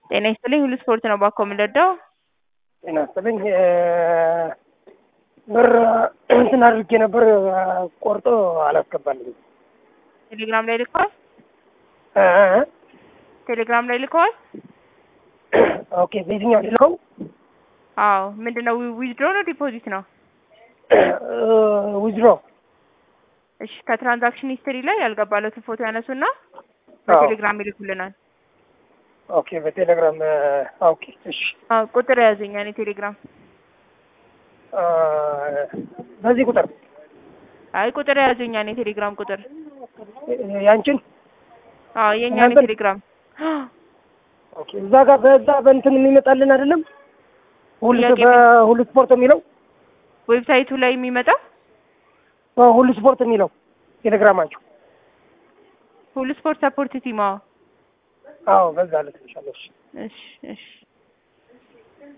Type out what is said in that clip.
ጤና ይስጥልኝ ሁሉ ስፖርት ነው ባኮ የምንረዳው። ጤና ይስጥልኝ ብር እንትን አድርጌ ነበር ቆርጦ አላስገባልኝ። ቴሌግራም ላይ ልከዋል። ቴሌግራም ላይ ልከዋል። ኦኬ በየትኛው ልከው? አዎ ምንድነው ዊዝድሮ ነው ዲፖዚት ነው? ዊዝድሮ። እሺ ከትራንዛክሽን ሂስትሪ ላይ ያልገባለትን ፎቶ ያነሱና በቴሌግራም ይልኩልናል። ኦኬ በቴሌግራም ኦኬ እሺ። ቁጥር ያዘኛ እኔ ቴሌግራም በዚህ ቁጥር አይ ቁጥር ያዘኛ እኔ ቴሌግራም ቁጥር ያንቺን? የኛ ቴሌግራም ኦኬ እዛ ጋር በዛ በእንትን የሚመጣልን አይደለም? ሁሉ ስፖርት የሚለው ዌብሳይቱ ላይ የሚመጣው ሁሉ ስፖርት የሚለው ቴሌግራማችሁ ሁሉ ስፖርት ሰፖርት ቲም። አዎ በዛ ልትልሻለሽ። እሺ እሺ